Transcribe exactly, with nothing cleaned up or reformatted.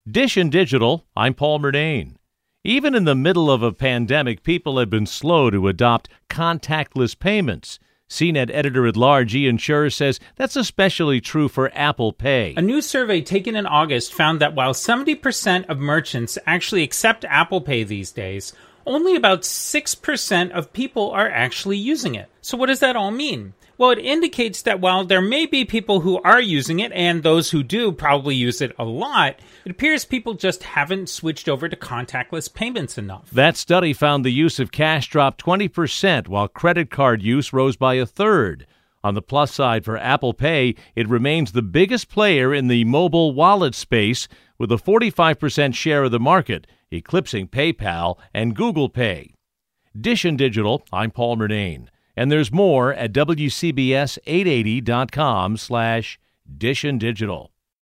Dish and Digital, I'm Paul Murnane. Even in the middle of a pandemic, people have been slow to adopt contactless payments. C net editor-at-large Ian Sherr says that's especially true for Apple Pay. A new survey taken in August found that while seventy percent of merchants actually accept Apple Pay these days, only about six percent of people are actually using it. So what does that all mean? Well, it indicates that while there may be people who are using it, and those who do probably use it a lot, it appears people just haven't switched over to contactless payments enough. That study found the use of cash dropped twenty percent, while credit card use rose by a third. On the plus side for Apple Pay, it remains the biggest player in the mobile wallet space, with a forty-five percent share of the market, eclipsing PayPal and Google Pay. Dish and Digital, I'm Paul Murnane. And there's more at W C B S eight eighty dot com slash Dish and Digital.